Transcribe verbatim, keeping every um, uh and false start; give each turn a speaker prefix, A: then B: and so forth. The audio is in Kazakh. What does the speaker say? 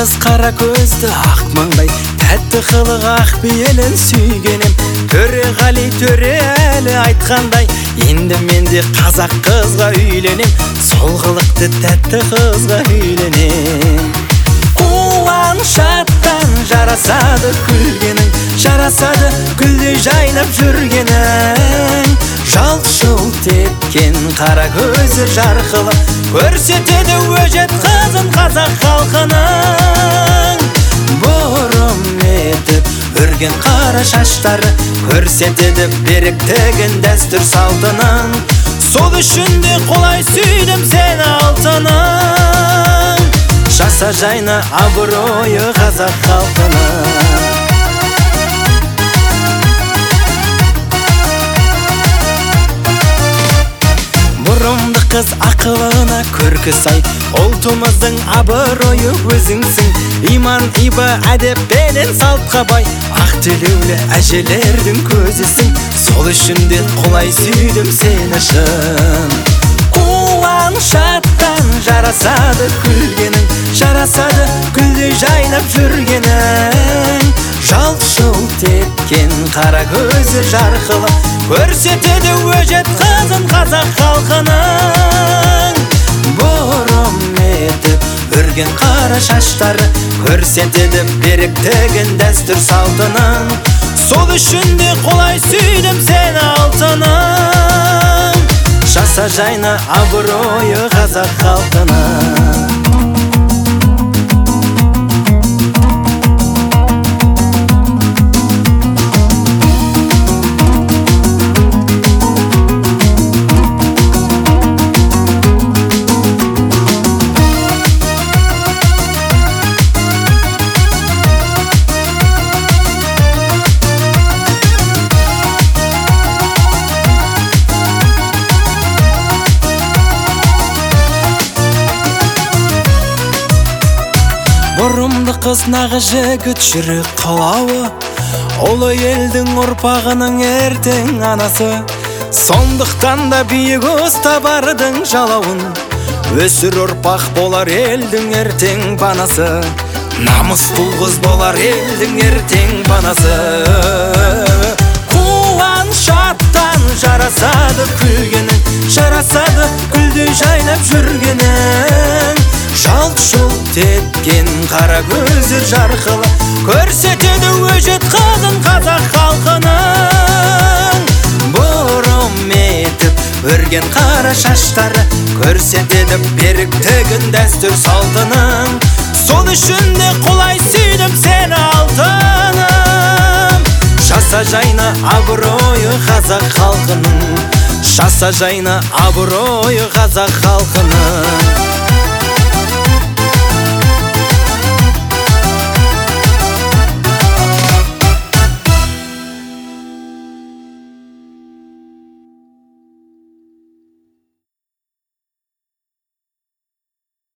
A: қыз қара көзді ақ маңдай, тәтті қылық ақ бейелін сүйгенем. Төреғали Төреәлі айтқандай, енді мен де қазақ қызға үйленем, сол қылықты тәтті қызға үйленем. Қуаншаттан жарасады күлгенің, жарасады гүлдей жайнап жүргенің. Жалт-жұлт еткен қара көзі жарқылы, көрсетеді өжет қызын қазақ халқының. Бұрым етіп үрген қара шаштары, көрсетеді беріктігін дәстүр салтының. Сол үшін де қолай сүйдім сені алтыным. Жаса жайна абыройы қазақ халқының. Бұрымды қыз ақылына көркі сай, ұлтымыздың абыройы өзіңсің. Иман, иба, әдеппенен салтқа бай, ақ тілеулі әжелердің көзісің. Сол үшін де құлай сүйдім сені шын. Қуаншаттан жарасады күлгенің, жарасады гүлдей жайнап жүргенің. Жалт-жұлт еткен қара көзі жарқылы, көрсетеді өжет қызын қазақ халқының. Бұрым етіп үрген қара шаштары, көрсетеді беріктігін дәстүр салтының. Сол үшін де қолай сүйдім сені алтыным. Жаса жайна абыройы қазақ халқының. Бұрымды қыз нағы жігіт жүрек қалауы, ұлы елдің ұрпағының ертең анасы. Сондықтан да биік ұстабардың жалауын, өсір ұрпақ болар елдің ертең банасы. Намысты қыз болар елдің ертең банасы. Қуаншаттан жарасады күлгенің, жарасады гүлдей жайнап жүргенің. Жалт-жұлт еткен қара көзі жарқылы, көрсетеді өжет қызын қазақ халқының. Бұрым етіп өрген қара шаштары, көрсетеді беріктігін дәстүр салтының. Сол үшін де құлай сүйдім сені алтыным. Жаса жайна абыройы қазақ халқының, жаса жайна абыройы қазақ халқының.